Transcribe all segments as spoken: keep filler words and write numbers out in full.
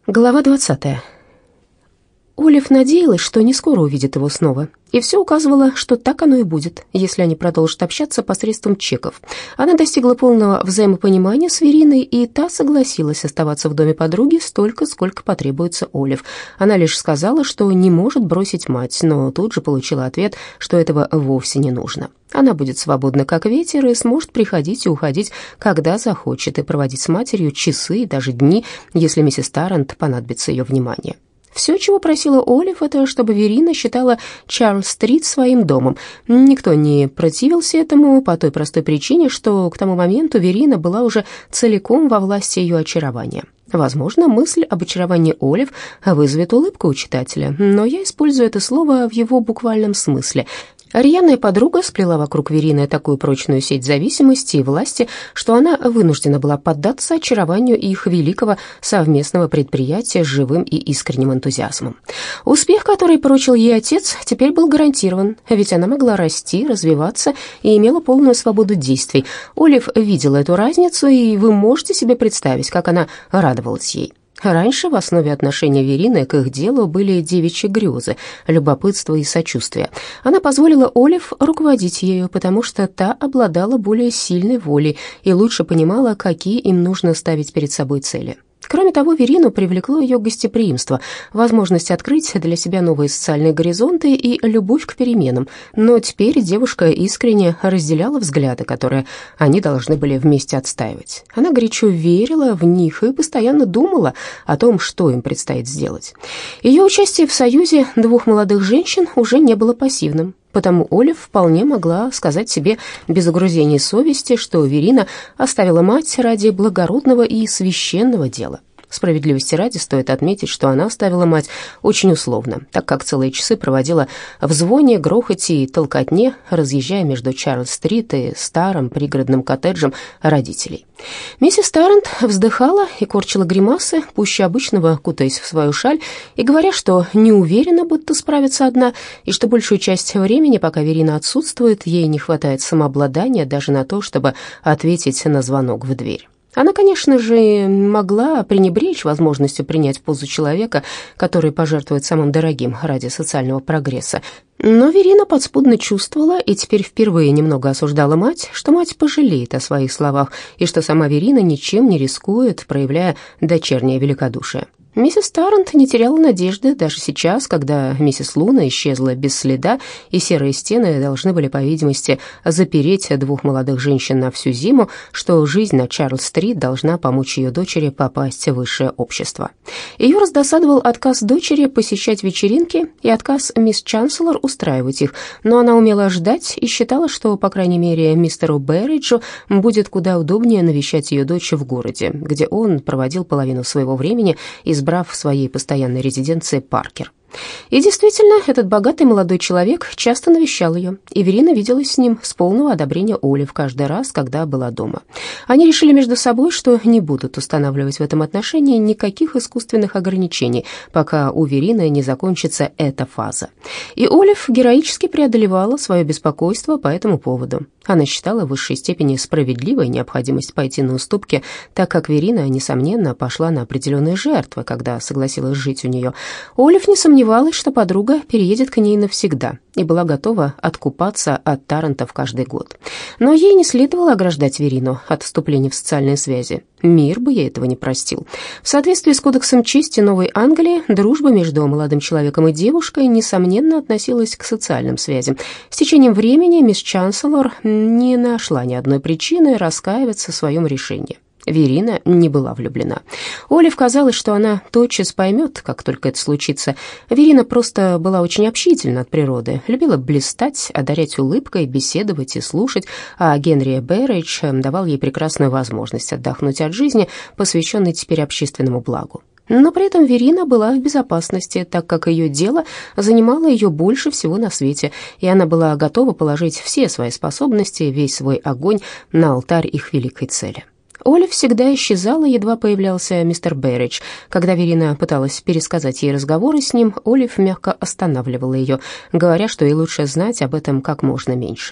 Глава двадцатая. Олив надеялась, что не скоро увидит его снова, и все указывало, что так оно и будет, если они продолжат общаться посредством чеков. Она достигла полного взаимопонимания с Вериной, и та согласилась оставаться в доме подруги столько, сколько потребуется Олив. Она лишь сказала, что не может бросить мать, но тут же получила ответ, что этого вовсе не нужно. Она будет свободна, как ветер, и сможет приходить и уходить, когда захочет, и проводить с матерью часы и даже дни, если миссис Таррант понадобится ее внимание. Все, чего просила Олив, это чтобы Верина считала Чарльз-стрит своим домом. Никто не противился этому по той простой причине, что к тому моменту Верина была уже целиком во власти ее очарования. Возможно, мысль об очаровании Олив вызовет улыбку у читателя, но я использую это слово в его буквальном смысле. Рьяная подруга сплела вокруг Верины такую прочную сеть зависимости и власти, что она вынуждена была поддаться очарованию их великого совместного предприятия с живым и искренним энтузиазмом. Успех, который поручил ей отец, теперь был гарантирован, ведь она могла расти, развиваться и имела полную свободу действий. Олив видела эту разницу, и вы можете себе представить, как она радовалась ей. Раньше в основе отношения Верины к их делу были девичьи грезы, любопытство и сочувствие. Она позволила Олив руководить ею, потому что та обладала более сильной волей и лучше понимала, какие им нужно ставить перед собой цели. Кроме того, Верину привлекло ее гостеприимство, возможность открыть для себя новые социальные горизонты и любовь к переменам. Но теперь девушка искренне разделяла взгляды, которые они должны были вместе отстаивать. Она горячо верила в них и постоянно думала о том, что им предстоит сделать. Ее участие в союзе двух молодых женщин уже не было пассивным. Потому Олив вполне могла сказать себе без угрызений совести, что Верина оставила мать ради благородного и священного дела. Справедливости ради стоит отметить, что она оставила мать очень условно, так как целые часы проводила в звоне, грохоте и толкотне, разъезжая между Чарльз-стрит и старым пригородным коттеджем родителей. Миссис Таррант вздыхала и корчила гримасы, пуще обычного кутаясь в свою шаль, и говоря, что не уверена, будто справится одна, и что большую часть времени, пока Верина отсутствует, ей не хватает самообладания даже на то, чтобы ответить на звонок в дверь. Она, конечно же, могла пренебречь возможностью принять позу человека, который пожертвует самым дорогим ради социального прогресса. Но Верина подспудно чувствовала и теперь впервые немного осуждала мать, что мать пожалеет о своих словах и что сама Верина ничем не рискует, проявляя дочернее великодушие. Миссис Таррант не теряла надежды даже сейчас, когда миссис Луна исчезла без следа, и серые стены должны были, по видимости, запереть двух молодых женщин на всю зиму, что жизнь на Чарльз-стрит должна помочь ее дочери попасть в высшее общество. Ее раздосадовал отказ дочери посещать вечеринки и отказ мисс Чанселор устраивать их, но она умела ждать и считала, что, по крайней мере, мистеру Берриджу будет куда удобнее навещать ее дочь в городе, где он проводил половину своего времени, избрав в своей постоянной резиденции Паркер. И действительно, этот богатый молодой человек часто навещал ее, и Верина виделась с ним с полного одобрения Олив каждый раз, когда была дома. Они решили между собой, что не будут устанавливать в этом отношении никаких искусственных ограничений, пока у Верины не закончится эта фаза. И Олив героически преодолевала свое беспокойство по этому поводу. Она считала в высшей степени справедливой необходимость пойти на уступки, так как Верина, несомненно, пошла на определенные жертвы, когда согласилась жить у нее. Олив не сомневалась, что подруга переедет к ней навсегда, и была готова откупаться от Таррантов каждый год. Но ей не следовало ограждать Верину от вступления в социальные связи. Мир бы ей этого не простил. В соответствии с кодексом чести Новой Англии, дружба между молодым человеком и девушкой, несомненно, относилась к социальным связям. С течением времени мисс Чанселор не нашла ни одной причины раскаиваться в своем решении. Верина не была влюблена. Олив казалось, что она тотчас поймет, как только это случится. Верина просто была очень общительна от природы, любила блистать, одарять улыбкой, беседовать и слушать, а Генри Берридж давал ей прекрасную возможность отдохнуть от жизни, посвященной теперь общественному благу. Но при этом Верина была в безопасности, так как ее дело занимало ее больше всего на свете, и она была готова положить все свои способности, весь свой огонь на алтарь их великой цели. Олив всегда исчезала, едва появлялся мистер Берридж. Когда Верина пыталась пересказать ей разговоры с ним, Олив мягко останавливала ее, говоря, что ей лучше знать об этом как можно меньше.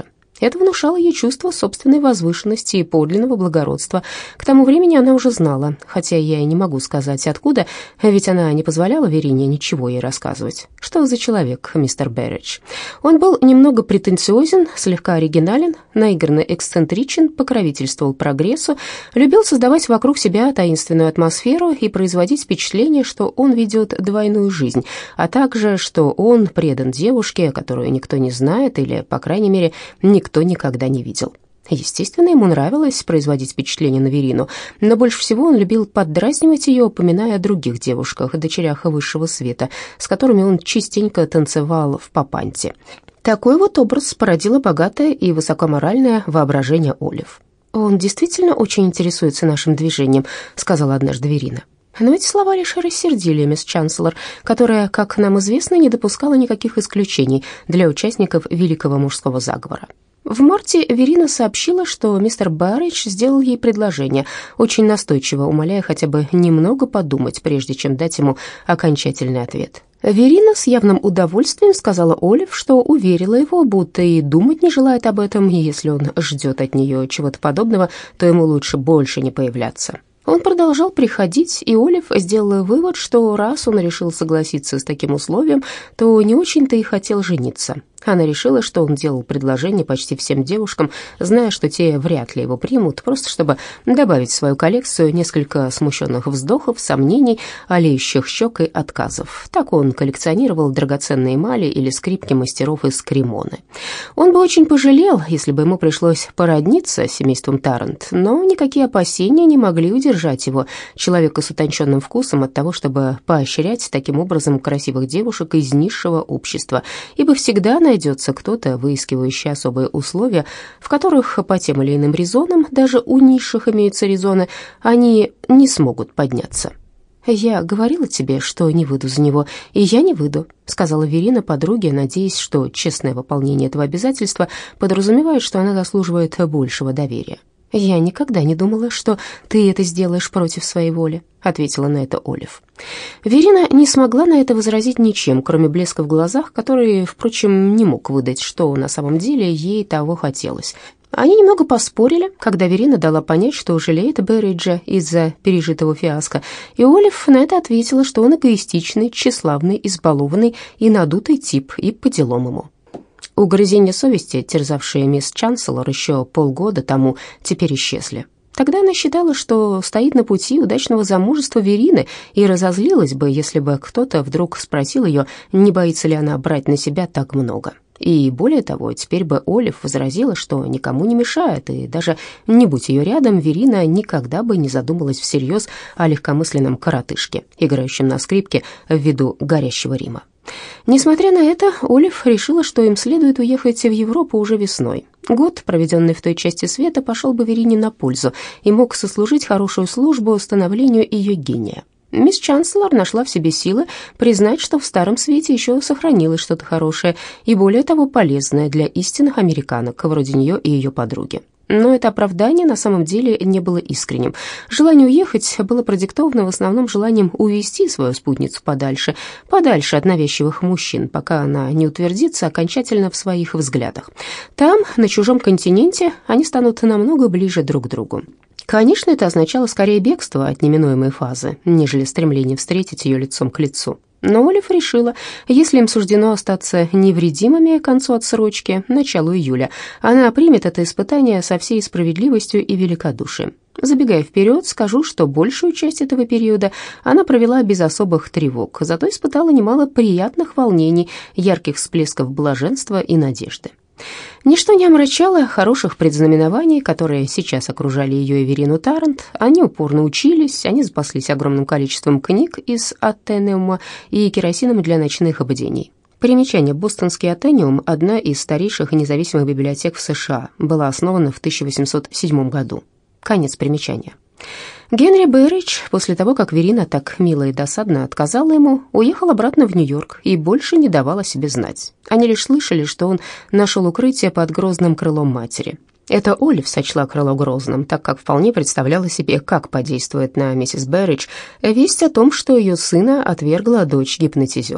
Это внушало ей чувство собственной возвышенности и подлинного благородства. К тому времени она уже знала, хотя я и не могу сказать откуда, ведь она не позволяла Верине ничего ей рассказывать. Что за человек мистер Берридж? Он был немного претенциозен, слегка оригинален, наигранно эксцентричен, покровительствовал прогрессу, любил создавать вокруг себя таинственную атмосферу и производить впечатление, что он ведет двойную жизнь, а также, что он предан девушке, которую никто не знает или, по крайней мере, никто никогда не видел. Естественно, ему нравилось производить впечатление на Верину, но больше всего он любил поддразнивать ее, упоминая о других девушках, дочерях высшего света, с которыми он частенько танцевал в Папанте. Такой вот образ породило богатое и высокоморальное воображение Олив. «Он действительно очень интересуется нашим движением», — сказала однажды Верина. Но эти слова лишь рассердили мисс Чанселор, которая, как нам известно, не допускала никаких исключений для участников великого мужского заговора. В марте Верина сообщила, что мистер Берридж сделал ей предложение, очень настойчиво умоляя хотя бы немного подумать, прежде чем дать ему окончательный ответ. Верина с явным удовольствием сказала Олив, что уверила его, будто и думать не желает об этом, и если он ждет от нее чего-то подобного, то ему лучше больше не появляться. Он продолжал приходить, и Олив сделала вывод, что раз он решил согласиться с таким условием, то не очень-то и хотел жениться. Она решила, что он делал предложение почти всем девушкам, зная, что те вряд ли его примут, просто чтобы добавить в свою коллекцию несколько смущенных вздохов, сомнений, олеющих щек и отказов. Так он коллекционировал драгоценные эмали или скрипки мастеров из Кремоны. Он бы очень пожалел, если бы ему пришлось породниться с семейством Таррант, но никакие опасения не могли удержать его, человека с утонченным вкусом, от того, чтобы поощрять таким образом красивых девушек из низшего общества, ибо всегда на найдется кто-то, выискивающий особые условия, в которых по тем или иным резонам, даже у низших имеются резоны, они не смогут подняться. «Я говорила тебе, что не выйду за него, и я не выйду», — сказала Верина подруге, надеясь, что честное выполнение этого обязательства подразумевает, что она заслуживает большего доверия. «Я никогда не думала, что ты это сделаешь против своей воли», — ответила на это Олив. Верина не смогла на это возразить ничем, кроме блеска в глазах, который, впрочем, не мог выдать, что на самом деле ей того хотелось. Они немного поспорили, когда Верина дала понять, что жалеет Берриджа из-за пережитого фиаско, и Олив на это ответила, что он эгоистичный, тщеславный, избалованный и надутый тип, и по делам ему. Угрызения совести, терзавшие мисс Чанселор еще полгода тому, теперь исчезли. Тогда она считала, что стоит на пути удачного замужества Верины, и разозлилась бы, если бы кто-то вдруг спросил ее, не боится ли она брать на себя так много. И более того, теперь бы Олив возразила, что никому не мешает, и даже не будь ее рядом, Верина никогда бы не задумалась всерьез о легкомысленном коротышке, играющем на скрипке в виду горящего Рима. Несмотря на это, Олив решила, что им следует уехать в Европу уже весной. Год, проведенный в той части света, пошел бы Верине на пользу и мог сослужить хорошую службу становлению ее гения. Мисс Чанселор нашла в себе силы признать, что в Старом Свете еще сохранилось что-то хорошее и, более того, полезное для истинных американок, вроде нее и ее подруги. Но это оправдание на самом деле не было искренним. Желание уехать было продиктовано в основном желанием увести свою спутницу подальше, подальше от навязчивых мужчин, пока она не утвердится окончательно в своих взглядах. Там, на чужом континенте, они станут намного ближе друг к другу. Конечно, это означало скорее бегство от неминуемой фазы, нежели стремление встретить ее лицом к лицу. Но Олив решила, если им суждено остаться невредимыми к концу отсрочки, началу июля, она примет это испытание со всей справедливостью и великодушием. Забегая вперед, скажу, что большую часть этого периода она провела без особых тревог, зато испытала немало приятных волнений, ярких всплесков блаженства и надежды. Ничто не омрачало хороших предзнаменований, которые сейчас окружали ее и Верину Таррант. Они упорно учились, они запаслись огромным количеством книг из Атенеума и керосином для ночных бдений. Примечание: бостонский Атенеум – одна из старейших и независимых библиотек в США, была основана в тысяча восемьсот седьмом году. Конец примечания. Генри Берридж, после того, как Верина так мило и досадно отказала ему, уехал обратно в Нью-Йорк и больше не давал о себе знать. Они лишь слышали, что он нашел укрытие под грозным крылом матери. Это Олив сочла крыло грозным, так как вполне представляла себе, как подействует на миссис Берридж весть о том, что ее сына отвергла дочь гипнотизера.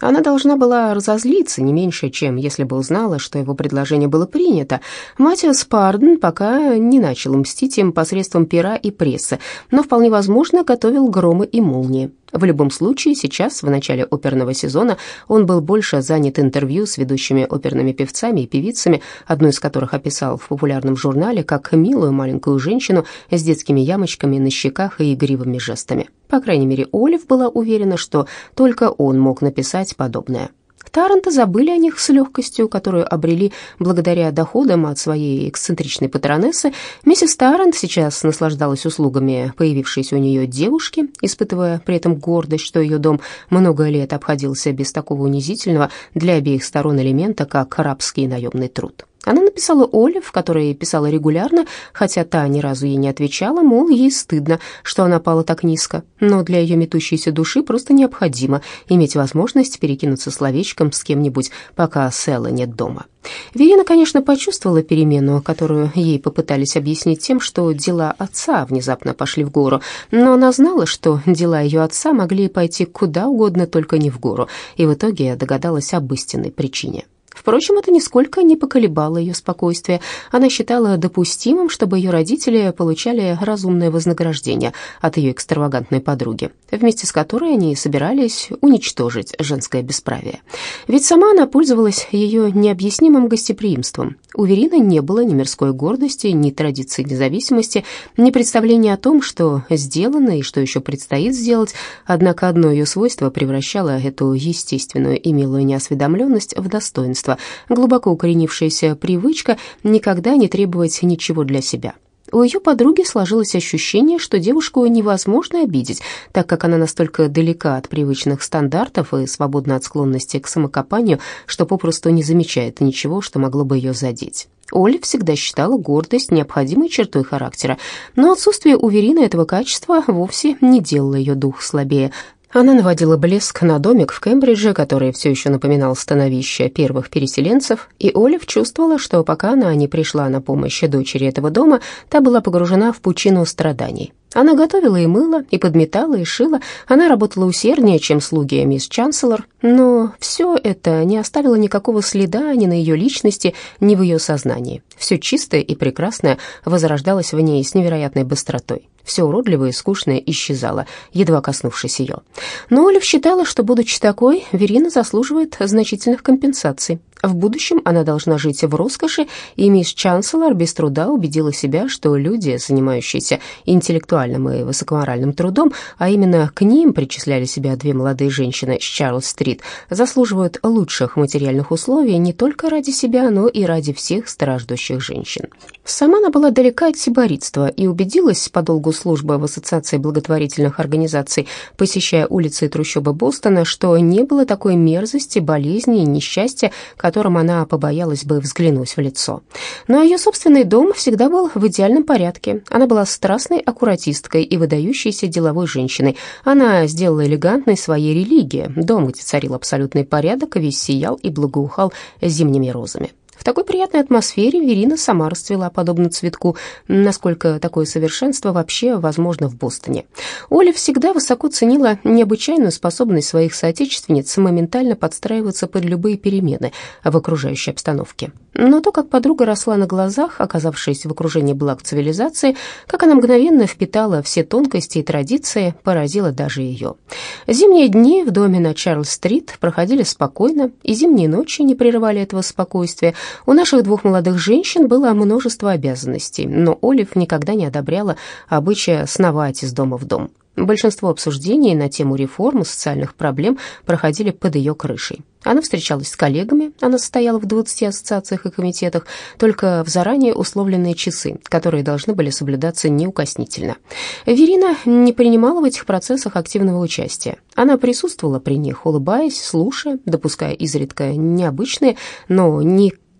Она должна была разозлиться не меньше, чем если бы узнала, что его предложение было принято. Матиас Парден пока не начал мстить им посредством пера и прессы, но вполне возможно готовил громы и молнии. В любом случае, сейчас, в начале оперного сезона, он был больше занят интервью с ведущими оперными певцами и певицами, одну из которых описал в популярном журнале как милую маленькую женщину с детскими ямочками на щеках и игривыми жестами. По крайней мере, Олив была уверена, что только он мог написать подобное. Таранты забыли о них с легкостью, которую обрели благодаря доходам от своей эксцентричной патронессы. Миссис Тарант сейчас наслаждалась услугами появившейся у нее девушки, испытывая при этом гордость, что ее дом много лет обходился без такого унизительного для обеих сторон элемента, как рабский наемный труд. Она написала Олив, которая писала регулярно, хотя та ни разу ей не отвечала, мол, ей стыдно, что она пала так низко, но для ее метущейся души просто необходимо иметь возможность перекинуться словечком с кем-нибудь, пока Сэлла нет дома. Верина, конечно, почувствовала перемену, которую ей попытались объяснить тем, что дела отца внезапно пошли в гору, но она знала, что дела ее отца могли пойти куда угодно, только не в гору, и в итоге догадалась об истинной причине. Впрочем, это нисколько не поколебало ее спокойствие. Она считала допустимым, чтобы ее родители получали разумное вознаграждение от ее экстравагантной подруги, вместе с которой они собирались уничтожить женское бесправие. Ведь сама она пользовалась ее необъяснимым гостеприимством. У Верины не было ни мирской гордости, ни традиции независимости, ни представления о том, что сделано и что еще предстоит сделать, однако одно ее свойство превращало эту естественную и милую неосведомленность в достоинство, глубоко укоренившаяся привычка никогда не требовать ничего для себя. У ее подруги сложилось ощущение, что девушку невозможно обидеть, так как она настолько далека от привычных стандартов и свободна от склонности к самокопанию, что попросту не замечает ничего, что могло бы ее задеть. Оля всегда считала гордость необходимой чертой характера, но отсутствие у Верины этого качества вовсе не делало ее дух слабее. Она наводила блеск на домик в Кембридже, который все еще напоминал становище первых переселенцев, и Олив чувствовала, что пока она не пришла на помощь дочери этого дома, та была погружена в пучину страданий. Она готовила и мыла, и подметала, и шила. Она работала усерднее, чем слуги мисс Чанселор, но все это не оставило никакого следа ни на ее личности, ни в ее сознании. Все чистое и прекрасное возрождалось в ней с невероятной быстротой. Все уродливое и скучное исчезало, едва коснувшись ее. Но Олив считала, что, будучи такой, Верина заслуживает значительных компенсаций. В будущем она должна жить в роскоши, и мисс Чанселор без труда убедила себя, что люди, занимающиеся интеллектуальным и высокоморальным трудом, а именно к ним причисляли себя две молодые женщины с Чарльз-стрит, заслуживают лучших материальных условий не только ради себя, но и ради всех страждущих женщин. Сама она была далека от сиборитства и убедилась по долгу службы в Ассоциации благотворительных организаций, посещая улицы и трущобы Бостона, что не было такой мерзости, болезни и несчастья, которым она побоялась бы взглянуть в лицо. Но ее собственный дом всегда был в идеальном порядке. Она была страстной аккуратисткой и выдающейся деловой женщиной. Она сделала элегантной своей религией. Дом, где царил абсолютный порядок, весь сиял и благоухал зимними розами. В такой приятной атмосфере Верина сама расцвела, подобно цветку, насколько такое совершенство вообще возможно в Бостоне. Оля всегда высоко ценила необычайную способность своих соотечественниц моментально подстраиваться под любые перемены в окружающей обстановке. Но то, как подруга росла на глазах, оказавшись в окружении благ цивилизации, как она мгновенно впитала все тонкости и традиции, поразило даже ее. Зимние дни в доме на Чарльз-стрит проходили спокойно, и зимние ночи не прерывали этого спокойствия. У наших двух молодых женщин было множество обязанностей, но Олив никогда не одобряла обычая сновать из дома в дом. Большинство обсуждений на тему реформ и социальных проблем проходили под ее крышей. Она встречалась с коллегами, она состояла в двадцати ассоциациях и комитетах, только в заранее условленные часы, которые должны были соблюдаться неукоснительно. Верина не принимала в этих процессах активного участия. Она присутствовала при них, улыбаясь, слушая, допуская изредка необычные, но ни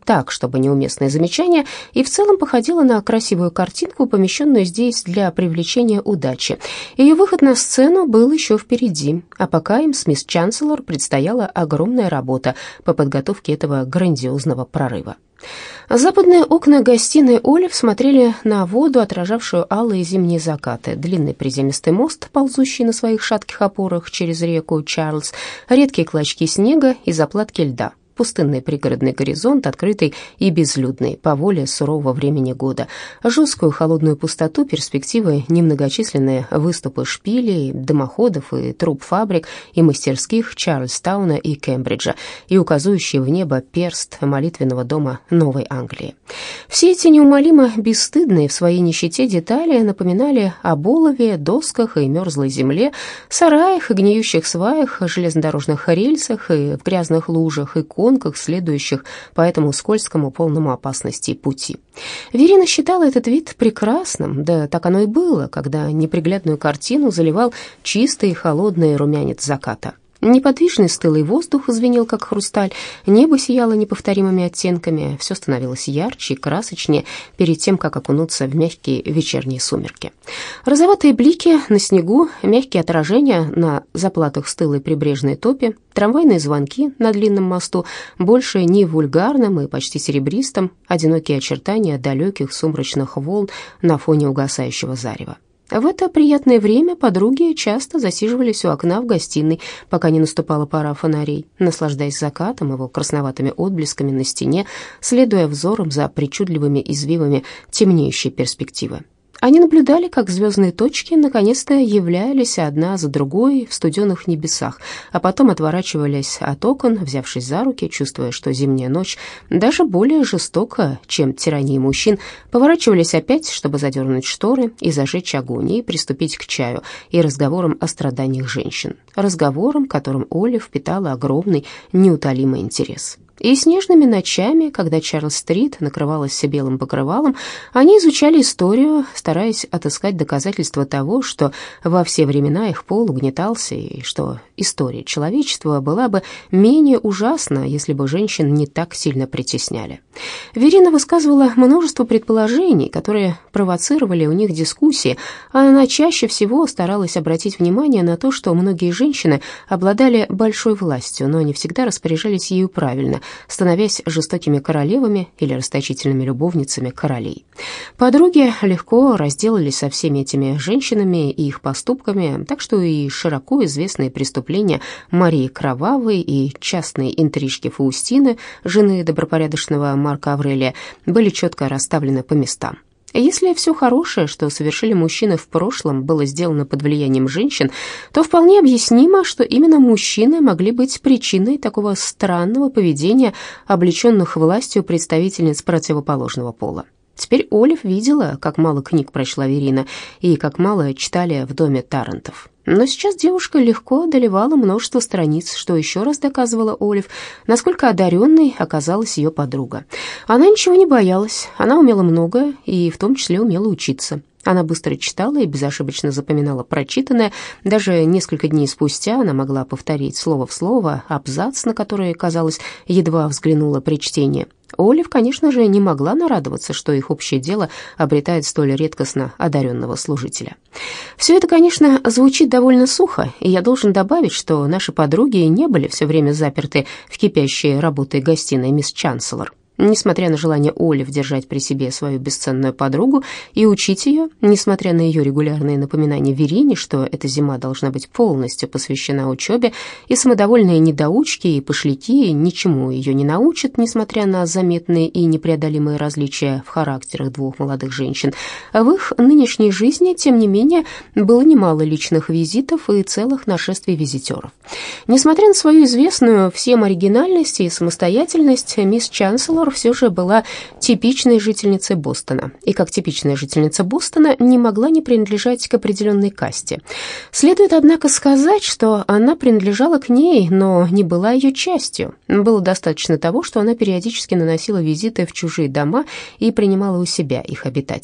так, чтобы неуместные замечания, и в целом походила на красивую картинку, помещенную здесь для привлечения удачи. Ее выход на сцену был еще впереди, а пока им с мисс Чанселор предстояла огромная работа по подготовке этого грандиозного прорыва. Западные окна гостиной Олив смотрели на воду, отражавшую алые зимние закаты, длинный приземистый мост, ползущий на своих шатких опорах через реку Чарльз, редкие клочки снега и заплатки льда, пустынный пригородный горизонт, открытый и безлюдный по воле сурового времени года, жесткую холодную пустоту, перспективы, немногочисленные выступы шпилей, дымоходов и труб фабрик и мастерских Чарльстауна и Кембриджа и указывающий в небо перст молитвенного дома Новой Англии. Все эти неумолимо бесстыдные в своей нищете детали напоминали об олове, досках и мерзлой земле, сараях и гниющих сваях, железнодорожных рельсах и в грязных лужах и конках, следующих по этому скользкому, полному опасности пути. Верина считала этот вид прекрасным, да так оно и было, когда неприглядную картину заливал чистый холодный румянец заката. Неподвижный стылый воздух звенел, как хрусталь, небо сияло неповторимыми оттенками, все становилось ярче и красочнее перед тем, как окунуться в мягкие вечерние сумерки. Розоватые блики на снегу, мягкие отражения на заплатах стылой прибрежной топи, трамвайные звонки на длинном мосту, больше не вульгарным и почти серебристым, одинокие очертания далеких сумрачных волн на фоне угасающего зарева. В это приятное время подруги часто засиживались у окна в гостиной, пока не наступала пора фонарей, наслаждаясь закатом, его красноватыми отблесками на стене, следуя взором за причудливыми извивами темнеющей перспективы. Они наблюдали, как звездные точки наконец-то являлись одна за другой в студеных небесах, а потом отворачивались от окон, взявшись за руки, чувствуя, что зимняя ночь даже более жестока, чем тирания мужчин, поворачивались опять, чтобы задернуть шторы и зажечь огонь, и приступить к чаю и разговорам о страданиях женщин, разговорам, которым Олив питала огромный, неутолимый интерес. И снежными ночами, когда Чарльз-стрит накрывалась белым покрывалом, они изучали историю, стараясь отыскать доказательства того, что во все времена их пол угнетался, и что история человечества была бы менее ужасна, если бы женщин не так сильно притесняли. Верина высказывала множество предположений, которые провоцировали у них дискуссии, а она чаще всего старалась обратить внимание на то, что многие женщины обладали большой властью, но не всегда распоряжались ею правильно, становясь жестокими королевами или расточительными любовницами королей. Подруги легко разделались со всеми этими женщинами и их поступками, так что и широко известные преступления Марии Кровавой и частные интрижки Фаустины, жены добропорядочного Марка Аврелия, были четко расставлены по местам. Если все хорошее, что совершили мужчины в прошлом, было сделано под влиянием женщин, то вполне объяснимо, что именно мужчины могли быть причиной такого странного поведения облеченных властью представительниц противоположного пола. Теперь Олив видела, как мало книг прочла Верина и как мало читали в доме Таррантов. Но сейчас девушка легко одолевала множество страниц, что еще раз доказывало Олив, насколько одаренной оказалась ее подруга. Она ничего не боялась, она умела многое, и в том числе умела учиться. Она быстро читала и безошибочно запоминала прочитанное. Даже несколько дней спустя она могла повторить слово в слово абзац, на который, казалось, едва взглянула при чтении. Олив, конечно же, не могла нарадоваться, что их общее дело обретает столь редкостно одаренного служителя. Все это, конечно, звучит довольно сухо, и я должен добавить, что наши подруги не были все время заперты в кипящей работой гостиной мисс Чанселор. Несмотря на желание Олив держать при себе свою бесценную подругу и учить ее, несмотря на ее регулярные напоминания Верине, что эта зима должна быть полностью посвящена учебе, и самодовольные недоучки и пошляки ничему ее не научат, несмотря на заметные и непреодолимые различия в характерах двух молодых женщин, в их нынешней жизни, тем не менее, было немало личных визитов и целых нашествий визитеров. Несмотря на свою известную всем оригинальность и самостоятельность, мисс Чанселор все же была типичной жительницей Бостона, и как типичная жительница Бостона не могла не принадлежать к определенной касте. Следует, однако, сказать, что она принадлежала к ней, но не была ее частью. Было достаточно того, что она периодически наносила визиты в чужие дома и принимала у себя их обитателей.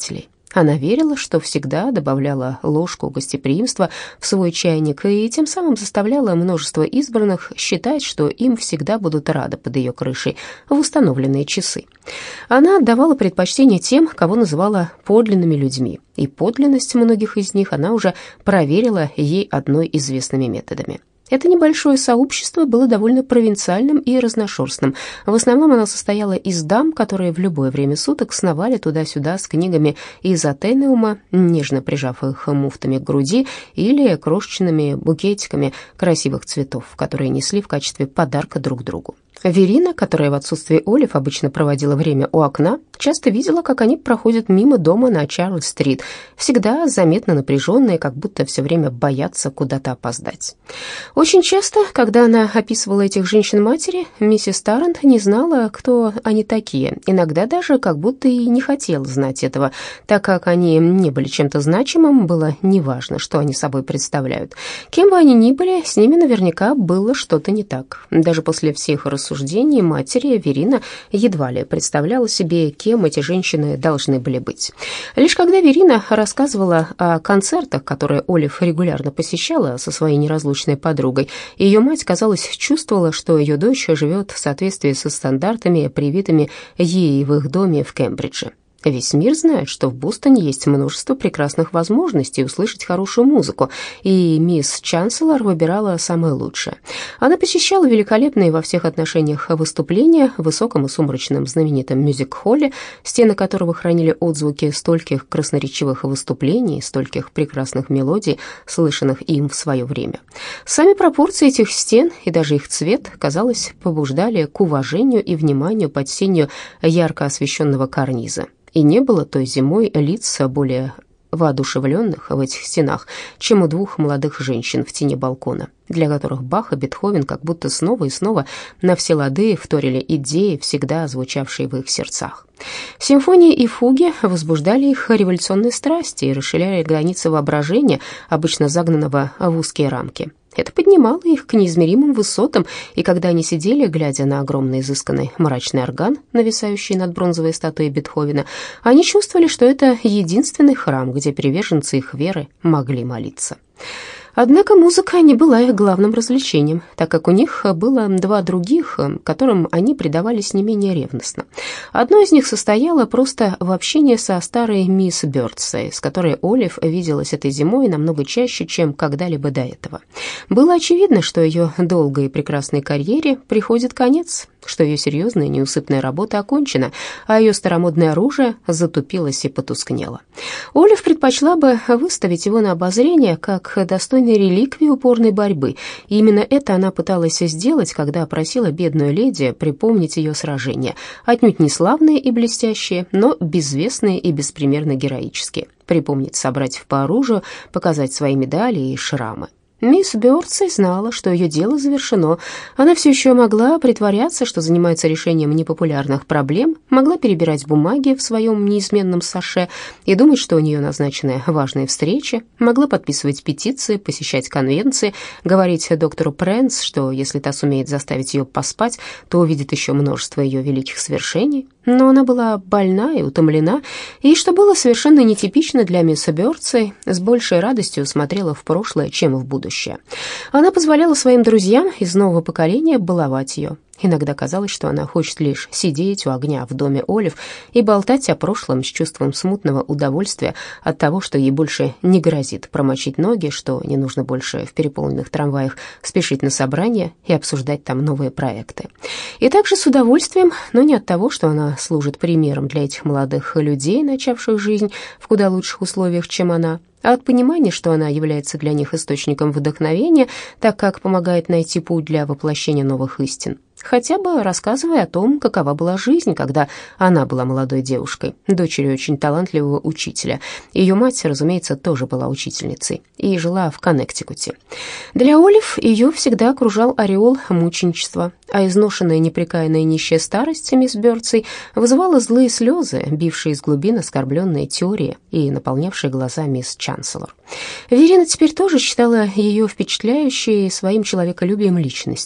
Она верила, что всегда добавляла ложку гостеприимства в свой чайник и тем самым заставляла множество избранных считать, что им всегда будут рады под ее крышей в установленные часы. Она отдавала предпочтение тем, кого называла подлинными людьми, и подлинность многих из них она уже проверила ей одной известными методами. Это небольшое сообщество было довольно провинциальным и разношерстным. В основном оно состояло из дам, которые в любое время суток сновали туда-сюда с книгами из Атенеума, нежно прижав их муфтами к груди, или крошечными букетиками красивых цветов, которые несли в качестве подарка друг другу. Верина, которая в отсутствие Олив обычно проводила время у окна, часто видела, как они проходят мимо дома на Чарльз-стрит, всегда заметно напряженные, как будто все время боятся куда-то опоздать. Очень часто, когда она описывала этих женщин-матери, миссис Таррант не знала, кто они такие, иногда даже как будто и не хотела знать этого, так как они не были чем-то значимым, было неважно, что они собой представляют. Кем бы они ни были, с ними наверняка было что-то не так. Даже после всех рассуждений суждений матери Верина едва ли представляла себе, кем эти женщины должны были быть. Лишь когда Верина рассказывала о концертах, которые Олив регулярно посещала со своей неразлучной подругой, ее мать, казалось, чувствовала, что ее дочь живет в соответствии со стандартами, привитыми ей в их доме в Кембридже. Весь мир знает, что в Бостоне есть множество прекрасных возможностей услышать хорошую музыку, и мисс Чанселор выбирала самое лучшее. Она посещала великолепные во всех отношениях выступления в высоком и сумрачном знаменитом мюзик-холле, стены которого хранили отзвуки стольких красноречивых выступлений, стольких прекрасных мелодий, слышанных им в свое время. Сами пропорции этих стен и даже их цвет, казалось, побуждали к уважению и вниманию под сенью ярко освещенного карниза. И не было той зимой лиц более воодушевленных в этих стенах, чем у двух молодых женщин в тени балкона, для которых Бах и Бетховен как будто снова и снова на все лады вторили идеи, всегда звучавшие в их сердцах. Симфонии и фуги возбуждали их революционные страсти и расширяли границы воображения, обычно загнанного в узкие рамки. Это поднимало их к неизмеримым высотам, и когда они сидели, глядя на огромный изысканный мрачный орган, нависающий над бронзовой статуей Бетховена, они чувствовали, что это единственный храм, где приверженцы их веры могли молиться. Однако музыка не была их главным развлечением, так как у них было два других, которым они предавались не менее ревностно. Одно из них состояло просто в общении со старой мисс Бёрдсей, с которой Олив виделась этой зимой намного чаще, чем когда-либо до этого. Было очевидно, что ее долгой и прекрасной карьере приходит конец, что ее серьезная неусыпная работа окончена, а ее старомодное оружие затупилось и потускнело. Олив предпочла бы выставить его на обозрение как достойный реликвии упорной борьбы, и именно это она пыталась сделать, когда просила бедную леди припомнить ее сражения, отнюдь не славные и блестящие, но безвестные и беспримерно героические, припомнить собратьев по оружию, показать свои медали и шрамы. Мисс Бёрдсей знала, что ее дело завершено. Она все еще могла притворяться, что занимается решением непопулярных проблем, могла перебирать бумаги в своем неизменном саше и думать, что у нее назначены важные встречи, могла подписывать петиции, посещать конвенции, говорить доктору Прэнс, что если та сумеет заставить ее поспать, то увидит еще множество ее великих свершений. Но она была больна и утомлена, и, что было совершенно нетипично для мисс Бёрдсей, с большей радостью смотрела в прошлое, чем в будущее. Она позволяла своим друзьям из нового поколения баловать ее. Иногда казалось, что она хочет лишь сидеть у огня в доме Олив и болтать о прошлом с чувством смутного удовольствия от того, что ей больше не грозит промочить ноги, что не нужно больше в переполненных трамваях спешить на собрания и обсуждать там новые проекты. И также с удовольствием, но не от того, что она служит примером для этих молодых людей, начавших жизнь в куда лучших условиях, чем она, а от понимания, что она является для них источником вдохновения, так как помогает найти путь для воплощения новых истин. Хотя бы рассказывая о том, какова была жизнь, когда она была молодой девушкой, дочерью очень талантливого учителя. Ее мать, разумеется, тоже была учительницей и жила в Коннектикуте. Для Олив ее всегда окружал ореол мученичества, а изношенная, непрекаянная нищая старость мисс Бёрдсей вызывала злые слезы, бившие из глубин оскорбленной теории и наполнявшие глаза мисс Чанселор. Верина теперь тоже считала ее впечатляющей своим человеколюбием личностью.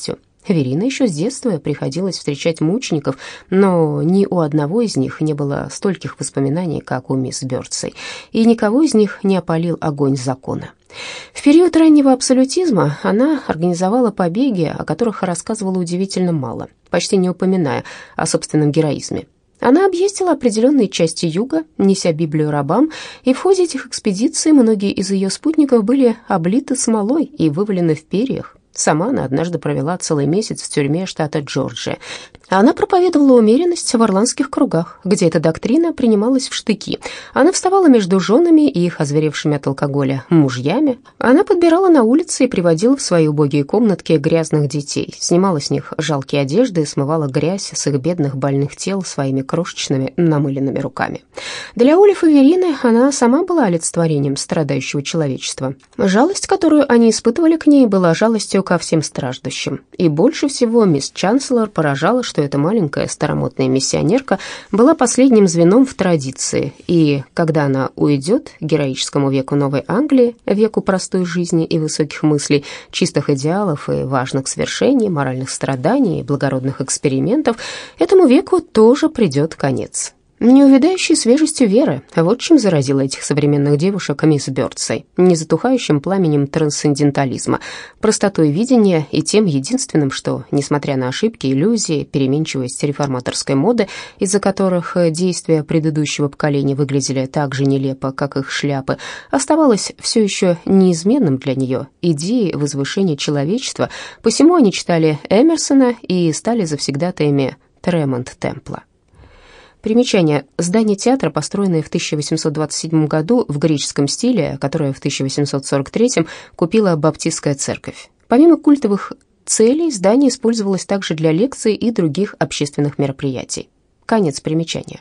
Верина еще с детства приходилось встречать мучеников, но ни у одного из них не было стольких воспоминаний, как у мисс Бёрдсей, и никого из них не опалил огонь закона. В период раннего абсолютизма она организовала побеги, о которых рассказывала удивительно мало, почти не упоминая о собственном героизме. Она объездила определенные части юга, неся Библию рабам, и в ходе этих экспедиций многие из ее спутников были облиты смолой и вывалены в перьях. Сама она однажды провела целый месяц в тюрьме штата Джорджия. Она проповедовала умеренность в ирландских кругах, где эта доктрина принималась в штыки. Она вставала между женами и их озверевшими от алкоголя мужьями. Она подбирала на улице и приводила в свои убогие комнатки грязных детей, снимала с них жалкие одежды и смывала грязь с их бедных больных тел своими крошечными намыленными руками. Для Олив и Верины она сама была олицетворением страдающего человечества. Жалость, которую они испытывали к ней, была жалостью ко всем страждущим. И больше всего мисс Чанселор поражала, что эта маленькая старомодная миссионерка была последним звеном в традиции, и когда она уйдет героическому веку Новой Англии, веку простой жизни и высоких мыслей, чистых идеалов и важных свершений, моральных страданий и благородных экспериментов, этому веку тоже придет конец. Неувядающей свежестью веры, вот чем заразила этих современных девушек мисс Бёрдсей, незатухающим пламенем трансцендентализма, простотой видения и тем единственным, что, несмотря на ошибки, иллюзии, переменчивость реформаторской моды, из-за которых действия предыдущего поколения выглядели так же нелепо, как их шляпы, оставалось все еще неизменным для нее идеей возвышения человечества, посему они читали Эмерсона и стали завсегдатаями Тремонт-Темпла. Примечание. Здание театра, построенное в тысяча восемьсот двадцать седьмом году в греческом стиле, которое в тысяча восемьсот сорок третьем купила Баптистская церковь. Помимо культовых целей, здание использовалось также для лекций и других общественных мероприятий. Конец примечания.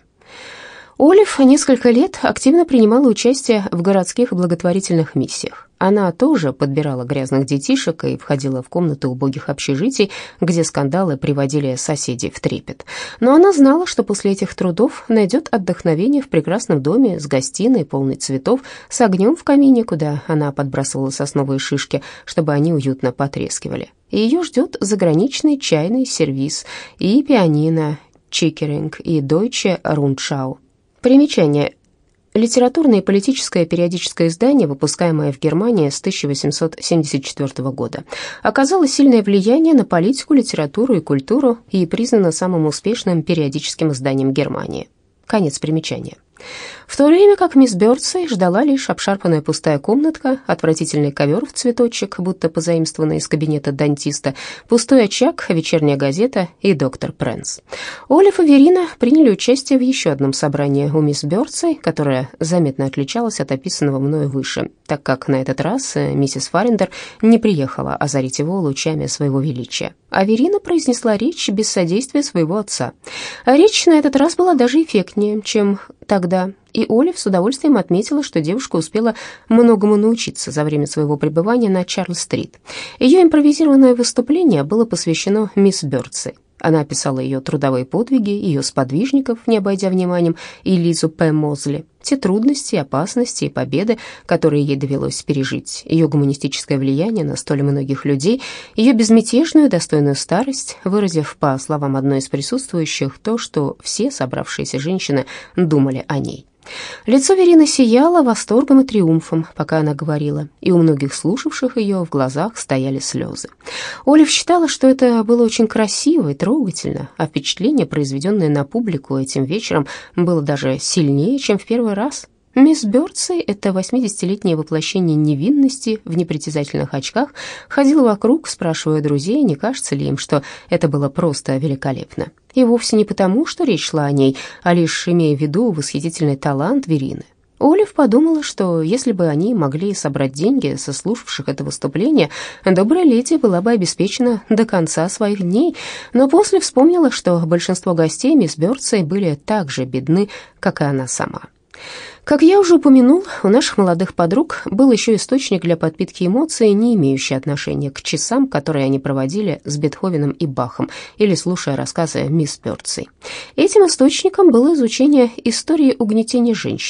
Олив несколько лет активно принимала участие в городских благотворительных миссиях. Она тоже подбирала грязных детишек и входила в комнаты убогих общежитий, где скандалы приводили соседей в трепет. Но она знала, что после этих трудов найдет отдохновение в прекрасном доме с гостиной, полной цветов, с огнем в камине, куда она подбрасывала сосновые шишки, чтобы они уютно потрескивали. И ее ждет заграничный чайный сервиз и пианино Чикеринг и Deutsche Rundschau. Примечание. Литературное и политическое периодическое издание, выпускаемое в Германии с тысяча восемьсот семьдесят четвёртого года, оказало сильное влияние на политику, литературу и культуру и признано самым успешным периодическим изданием Германии. Конец примечания. В то время как мисс Бёрдсей ждала лишь обшарпанная пустая комнатка, отвратительный ковер в цветочек, будто позаимствованный из кабинета дантиста, пустой очаг, вечерняя газета и доктор Прэнс. Олив и Верина приняли участие в еще одном собрании у мисс Бёрдсей, которое заметно отличалось от описанного мною выше, так как на этот раз миссис Фарриндер не приехала озарить его лучами своего величия, а Верина произнесла речь без содействия своего отца. Речь на этот раз была даже эффектнее, чем тогда, и Олив с удовольствием отметила, что девушка успела многому научиться за время своего пребывания на Чарльз-стрит. Ее импровизированное выступление было посвящено мисс Бёрдсей. Она описала ее трудовые подвиги, ее сподвижников, не обойдя вниманием, и Лизу П. Мозли, те трудности, опасности и победы, которые ей довелось пережить, ее гуманистическое влияние на столь многих людей, ее безмятежную, достойную старость, выразив, по словам одной из присутствующих, то, что все собравшиеся женщины думали о ней. Лицо Верины сияло восторгом и триумфом, пока она говорила, и у многих слушавших ее в глазах стояли слезы. Олив считала, что это было очень красиво и трогательно, а впечатление, произведенное на публику этим вечером, было даже сильнее, чем в первый раз. Мисс Бёрдсей, это восьмидесятилетнее воплощение невинности в непритязательных очках, ходила вокруг, спрашивая друзей, не кажется ли им, что это было просто великолепно. И вовсе не потому, что речь шла о ней, а лишь имея в виду восхитительный талант Верины. Олив подумала, что если бы они могли собрать деньги со слушавших это выступление, добрая леди была бы обеспечена до конца своих дней, но после вспомнила, что большинство гостей мисс Бёрдсей были так же бедны, как и она сама. Как я уже упомянул, у наших молодых подруг был еще источник для подпитки эмоций, не имеющий отношения к часам, которые они проводили с Бетховеном и Бахом или слушая рассказы мисс Бёрдсей. Этим источником было изучение истории угнетения женщин.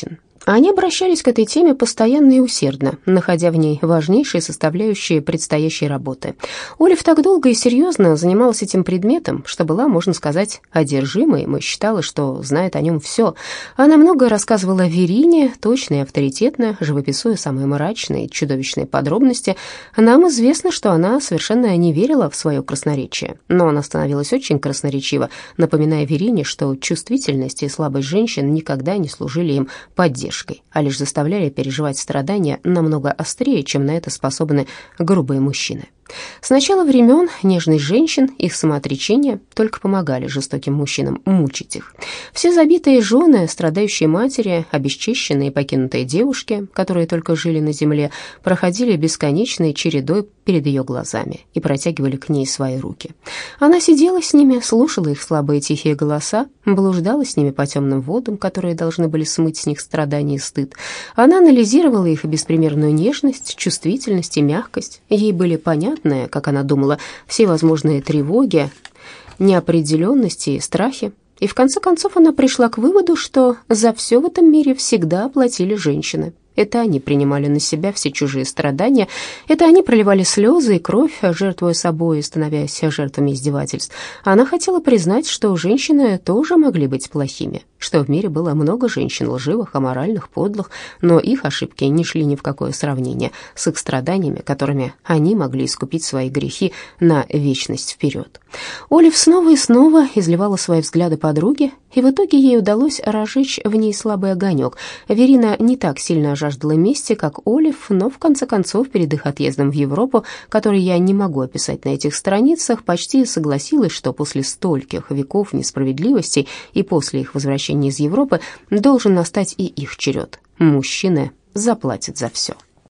Они обращались к этой теме постоянно и усердно, находя в ней важнейшие составляющие предстоящей работы. Олив так долго и серьезно занималась этим предметом, что была, можно сказать, одержимой, и считала, что знает о нем все. Она много рассказывала Верине, точно и авторитетно, живописуя самые мрачные, чудовищные подробности. Нам известно, что она совершенно не верила в свое красноречие, но она становилась очень красноречива, напоминая Верине, что чувствительность и слабость женщин никогда не служили им поддержкой, а лишь заставляли переживать страдания намного острее, чем на это способны грубые мужчины. С начала времен нежность женщин, их самоотречение только помогали жестоким мужчинам мучить их. Все забитые жены, страдающие матери, обесчещенные и покинутые девушки, которые только жили на земле, проходили бесконечной чередой перед ее глазами и протягивали к ней свои руки. Она сидела с ними, слушала их слабые тихие голоса, блуждала с ними по темным водам, которые должны были смыть с них страдания и стыд. Она анализировала их беспримерную нежность, чувствительность и мягкость. Ей были понятны, как она думала, все возможные тревоги, неопределенности и страхи. И в конце концов она пришла к выводу, что за все в этом мире всегда платили женщины. Это они принимали на себя все чужие страдания, это они проливали слезы и кровь, жертвуя собой и становясь жертвами издевательств. Она хотела признать, что женщины тоже могли быть плохими, что в мире было много женщин лживых, аморальных, подлых, но их ошибки не шли ни в какое сравнение с их страданиями, которыми они могли искупить свои грехи на вечность вперед. Олив снова и снова изливала свои взгляды подруге, и в итоге ей удалось разжечь в ней слабый огонек. Верина не так сильно жаждала мести, как Олив, но в конце концов перед их отъездом в Европу, который я не могу описать на этих страницах, почти согласилась, что после стольких веков несправедливости и после их возвращения из Европы должен настать и их черед. Мужчины заплатят за все.